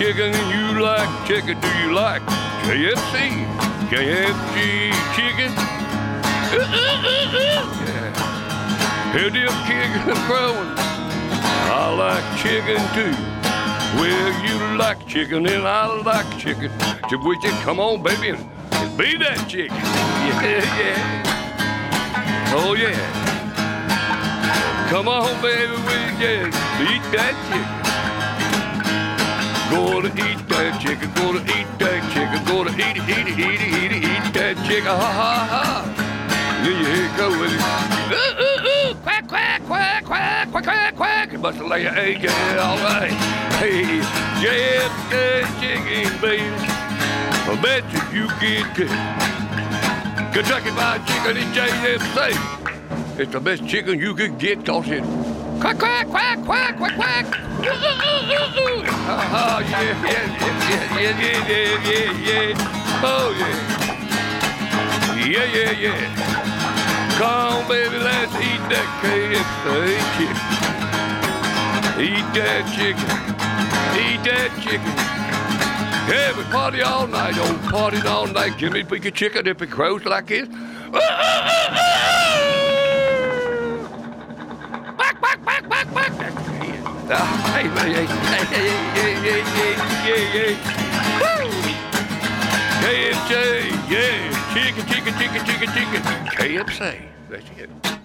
chicken and you like chicken. Do you like KFC? KFC chicken? Yeah. Hear them chickens crowing. I like chicken too. Well, you like chicken and I like chicken. So would you come on, baby, and be that chicken? Yeah, yeah. Oh, yeah. Come on, baby, we just eat that chicken. Gonna eat that chicken, gonna eat that chicken, gonna eat that chicken. Ha, ha, ha. Yeah, go with it. Quack, quack, quack, quack, quack, quack, quack. You must lay an egg, yeah, all right. Hey, just that chicken, baby. I bet you get good. Kentucky Fried Chicken and JFC. It's the best chicken you could get, cause it quack, quack, quack, quack, quack, quack. Oh, yeah, yeah. Oh, yeah. Yeah. Come on, baby, let's eat that KFC chicken. Eat that chicken. Eat that chicken. Yeah, we party all night, old party all night. Give me a piece of chicken if it crows like this. Quack, quack, quack, quack, quack. Hey. Woo! KFC, yeah. Chicken. KFC. That's it.